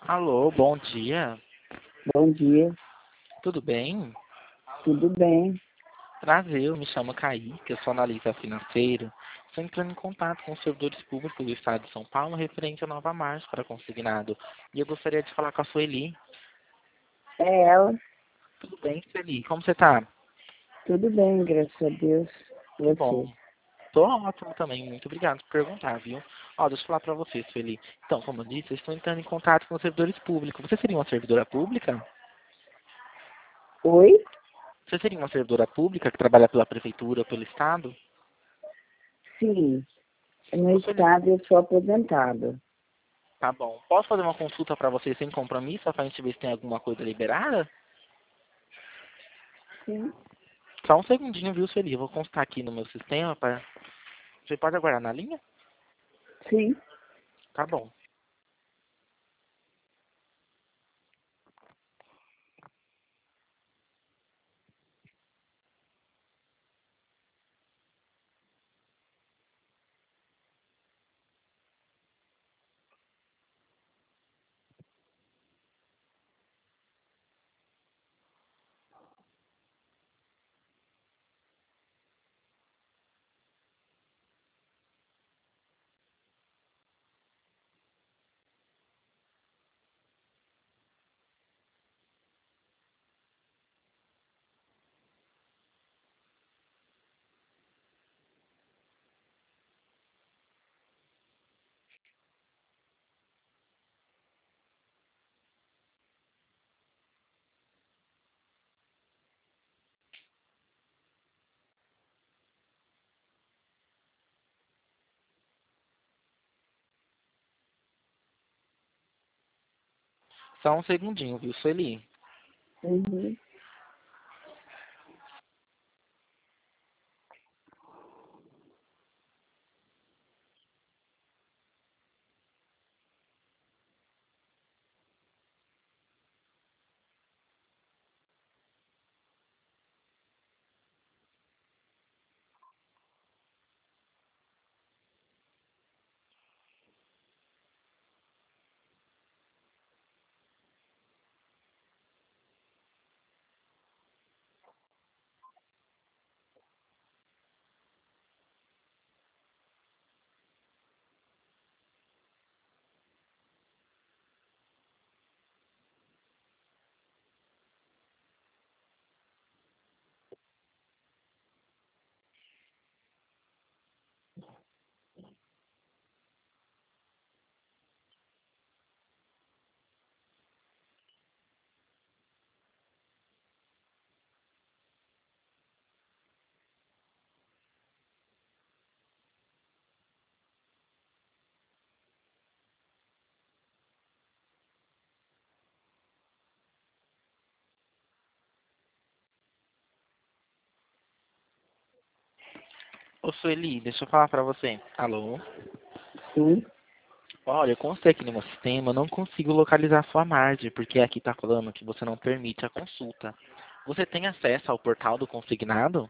Alô, bom dia. Bom dia, Tudo bem? tudo bem? Prazer, eu me chamo Kaique, eu sou analista financeiro. Estou entrando em contato com os servidores públicos do Estado de São Paulo referente à nova marcha para consignado. E eu gostaria de falar com a Sueli. É ela, Tudo bem, Sueli? Como você está? tudo bem, graças a Deus. Que bom. Você. Estou ótimo também, muito obrigado por perguntar, viu? Ó, deixa eu falar para você, Sueli. Então, como eu disse, eu estou entrando em contato com os servidores públicos. Você seria uma servidora pública? Oi? Você seria uma servidora pública que trabalha pela prefeitura ou pelo Estado? Sim, no Ô, Sueli, estado eu sou aposentada. tá bom. Posso fazer uma consulta para você sem compromisso, só pra gente ver se tem alguma coisa liberada? Sim, Só um segundinho, viu, Sueli? Eu vou constar aqui no meu sistema. Você pode aguardar na linha? sim. Tá bom. Só um segundinho, viu, Sueli? Uhum. Ô, Sueli, deixa eu falar pra você. Alô? Sim. Olha, eu constei aqui no meu sistema, eu não consigo localizar a sua margem, porque aqui tá falando que você não permite a consulta. Você tem acesso ao portal do consignado?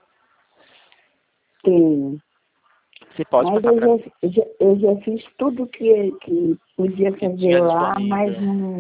Tenho. Você pode Mas passar pra mim eu já fiz tudo que podia que fazer tinha lá, mas disponível.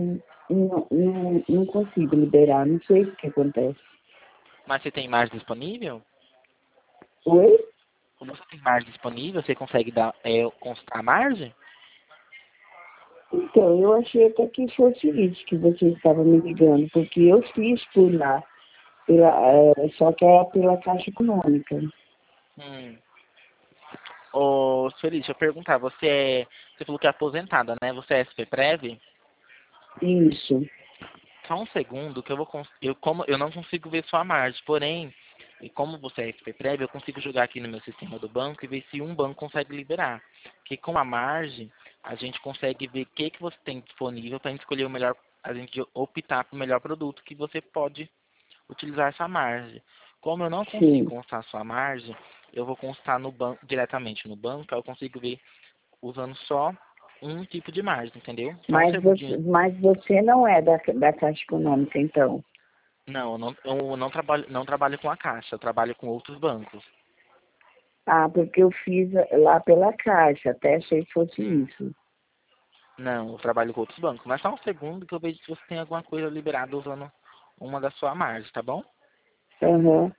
não consigo liberar. Não sei o que acontece. Mas você tem margem disponível? Oi? Como você tem margem disponível, você consegue dar, constar a margem? Então, eu achei até que fosse isso que você estava me ligando, porque eu fiz por lá, só que é pela Caixa Econômica. Hum. Ô, Sueli, deixa eu perguntar, você falou que é aposentada, né? Você é SP-Prev? Isso. Só um segundo que como eu não consigo ver sua margem, porém, e como você é SP-Prev, eu consigo jogar aqui no meu sistema do banco e ver se um banco consegue liberar. Porque com a margem, a gente consegue ver o que você tem disponível para escolher o melhor, a gente optar para o melhor produto que você pode utilizar essa margem. Como eu não consigo Sim. constar sua margem, eu vou constar no banco, diretamente no banco, aí eu consigo ver usando só um tipo de margem, entendeu? Só um segundinho. Mas você não é da Caixa Econômica, então. Não, eu não trabalho com a Caixa, eu trabalho com outros bancos. Ah, porque eu fiz lá pela Caixa, até achei que fosse Hum. isso. Não, eu trabalho com outros bancos. Mas só um segundo que eu vejo se você tem alguma coisa liberada usando uma da sua margem, tá bom? Aham.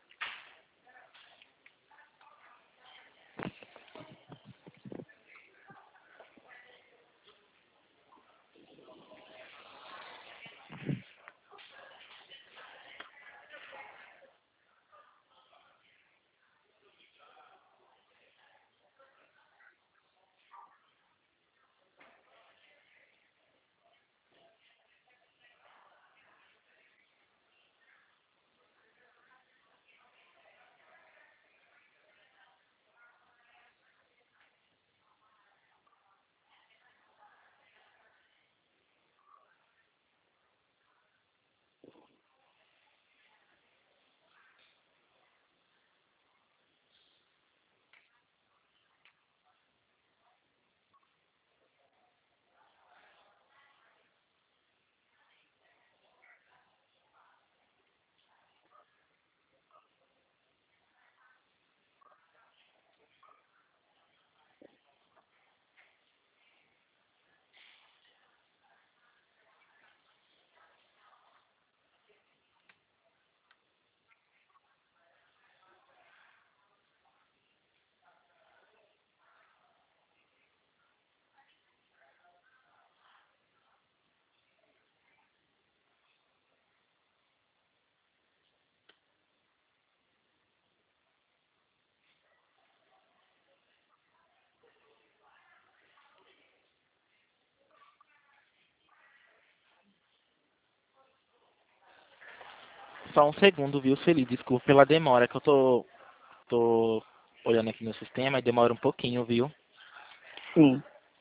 Só um segundo, viu, Sueli? Desculpa pela demora que eu tô olhando aqui no sistema e demora um pouquinho, viu? Sim.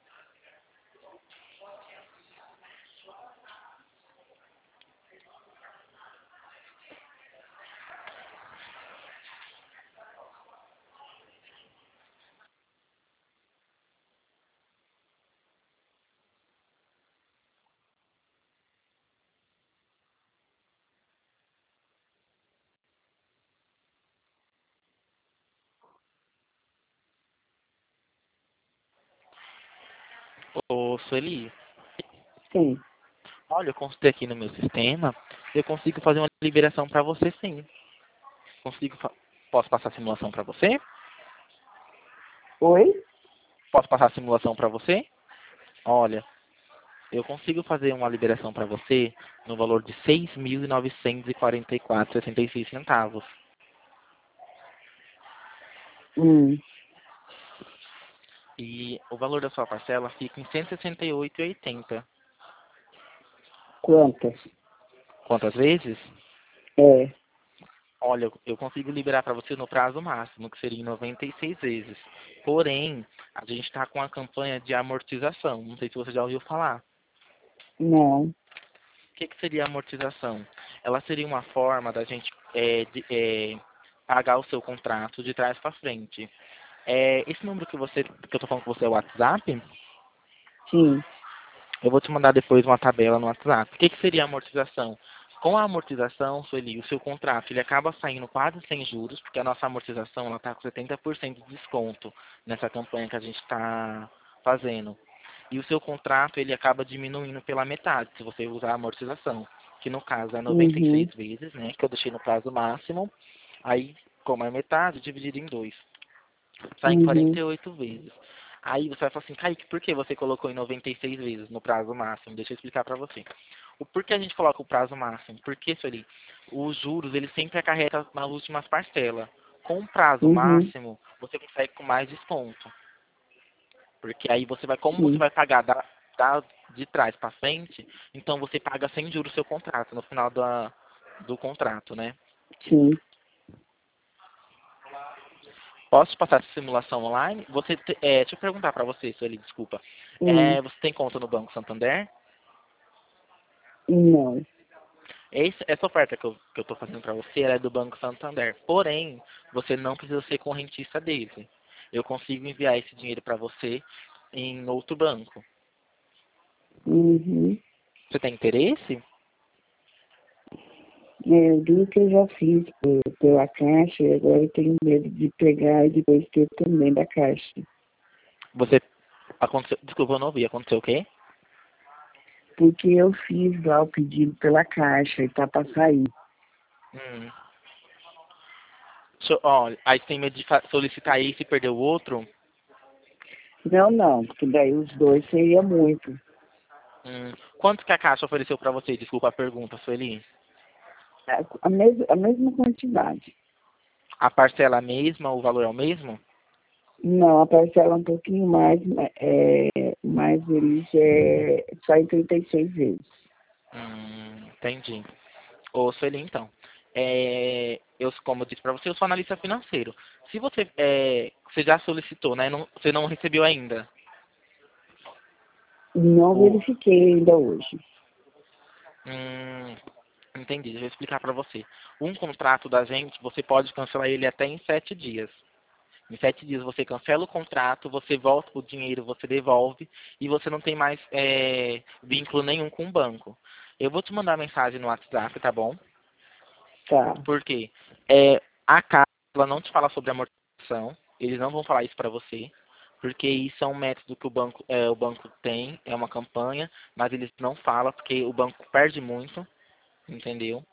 Ô, Sueli, Sim. olha, eu consultei aqui no meu sistema, eu consigo fazer uma liberação para você sim. Consigo, posso passar a simulação para você? Oi? Posso passar a simulação para você? Olha, eu consigo fazer uma liberação para você no valor de 6.944,66 centavos. Hum. E o valor da sua parcela fica em 168,80. Quantas? Quantas vezes? É. Olha, eu consigo liberar para você no prazo máximo, que seria em 96 vezes. Porém, a gente está com a campanha de amortização. Não sei se você já ouviu falar. Não. O que seria a amortização? Ela seria uma forma da gente pagar o seu contrato de trás para frente. Esse número que eu estou falando com você é o WhatsApp? Sim. Eu vou te mandar depois uma tabela no WhatsApp. O que seria a amortização? Com a amortização, Sueli, o seu contrato ele acaba saindo quase sem juros, porque a nossa amortização está com 70% de desconto nessa campanha que a gente está fazendo. E o seu contrato ele acaba diminuindo pela metade, se você usar a amortização, que no caso é Uhum. 96 vezes, né, que eu deixei no prazo máximo. Aí, como é metade, dividido em dois. Sai em Uhum. 48 vezes. Aí você vai falar assim, Kaique, por que você colocou em 96 vezes no prazo máximo? Deixa eu explicar para você. O porquê a gente coloca o prazo máximo? Porque, Sueli, os juros, eles sempre acarretam nas últimas parcelas. Com o prazo Uhum. máximo, você consegue com mais desconto. Porque aí você vai, como você Sim. vai pagar de trás para frente, então você paga sem juros o seu contrato, no final do contrato, né? Sim. Posso passar essa simulação online? Deixa eu perguntar para você, Sueli, desculpa. Hum. Você tem conta no Banco Santander? Não. Essa oferta que eu estou fazendo para você ela é do Banco Santander. Porém, você não precisa ser correntista dele. Eu consigo enviar esse dinheiro para você em outro banco. Uhum. Você tem interesse? Eu digo que eu já fiz pela Caixa e agora eu tenho medo de pegar e depois ter também da Caixa. Você aconteceu, desculpa, eu não ouvi. Aconteceu o quê? porque eu fiz lá o pedido pela Caixa e tá para sair. Hum. Ó, aí você tem medo de solicitar esse e perder o outro? Não, porque daí os dois seria muito. Quanto que a Caixa ofereceu para você? Desculpa a pergunta, Sueli. A mesma quantidade. A parcela é a mesma, o valor é o mesmo? Não, a parcela é um pouquinho mais, mas eles só em 36 vezes. Entendi. Ô, Sueli, então, como eu disse para você, eu sou analista financeiro. Se você já solicitou, né? Você não recebeu ainda. Não O, verifiquei ainda hoje. hum, entendi, deixa eu explicar para você. Um contrato da gente, você pode cancelar ele até em 7 dias. Em 7 dias você cancela o contrato, você volta o dinheiro, você devolve e você não tem mais vínculo nenhum com o banco. Eu vou te mandar mensagem no WhatsApp, tá bom? Tá. Porque a Casa ela não te fala sobre amortização, eles não vão falar isso para você, porque isso é um método que o banco tem, é uma campanha, mas eles não falam porque o banco perde muito, entendeu?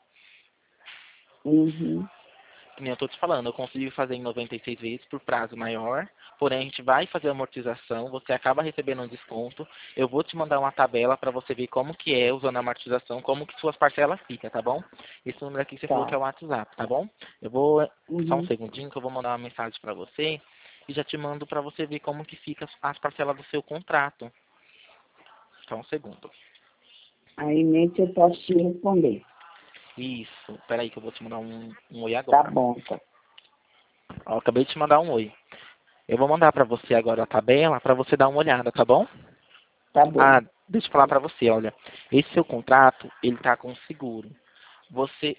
Uhum. Que nem eu estou te falando, eu consigo fazer em 96 vezes por prazo maior, porém a gente vai fazer a amortização, você acaba recebendo um desconto, eu vou te mandar uma tabela para você ver como que é usando a amortização, como que suas parcelas ficam, tá bom? Esse número aqui que você falou que Tá. é o WhatsApp, tá bom? Eu vou, só um Uhum. segundinho que eu vou mandar uma mensagem para você e já te mando para você ver como que fica as parcelas do seu contrato. Só um segundo. Aí nesse eu posso te responder. Isso, peraí que eu vou te mandar um oi Tá agora. bom, tá. Ó, eu acabei de te mandar um oi. Eu vou mandar para você agora a tabela para você dar uma olhada, tá bom? Tá bom. Ah, deixa eu falar para você, olha, esse seu contrato, ele tá com seguro. Você,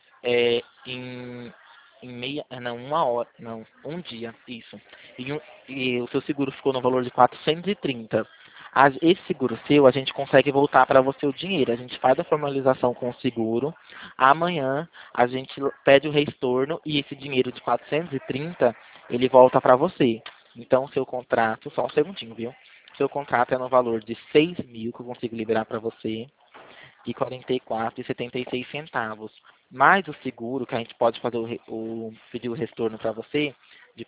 em meia, não, uma hora, não, um dia, isso. E o seu seguro ficou no valor de 430. Esse seguro seu, a gente consegue voltar para você o dinheiro. A gente faz a formalização com o seguro. Amanhã, a gente pede o reestorno e esse dinheiro de 430, ele volta para você. Então, o seu contrato, só um segundinho, viu? Seu contrato é no valor de 6.000 que eu consigo liberar para você e 44,76 centavos. Mais o seguro, que a gente pode fazer pedir o retorno para você, de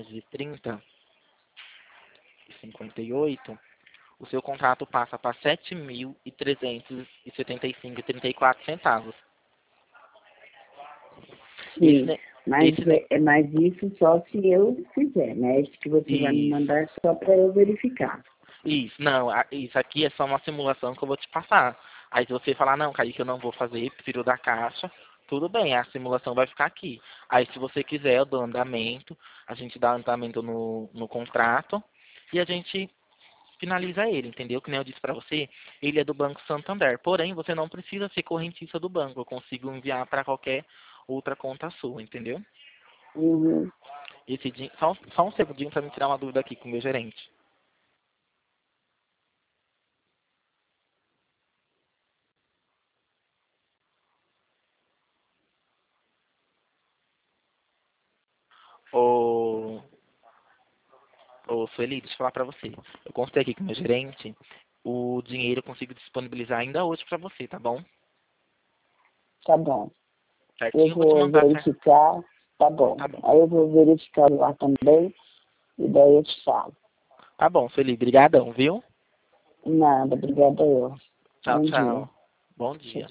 430,58, o seu contrato passa para 7.375,34 centavos. Esse, Sim. ne- Mas, esse, ne- mas isso só se eu fizer, né? Isso que você vai me isso, mandar só para eu verificar. isso, não, isso aqui é só uma simulação que eu vou te passar. Aí se você falar, não, Kaique, eu não vou fazer, prefiro da caixa, tudo bem, a simulação vai ficar aqui. Aí se você quiser, eu dou andamento, a gente dá andamento no contrato e a gente finaliza ele, entendeu? Que nem eu disse para você, ele é do Banco Santander. Porém, você não precisa ser correntista do banco, eu consigo enviar para qualquer outra conta sua, entendeu? Uhum. Só um segundinho para me tirar uma dúvida aqui com o meu gerente. Ô, Sueli, deixa eu falar para você. Eu consultei aqui com o meu gerente, o dinheiro eu consigo disponibilizar ainda hoje para você, tá bom? Tá bom. Eu Certinho, eu vou te vou mandar, certo? verificar. Tá bom. Tá bom. Aí eu vou verificar lá também e daí eu te falo. Tá bom, Sueli, brigadão, viu? Nada, obrigada eu. Tchau, Bom dia. tchau. Bom Tchau, dia.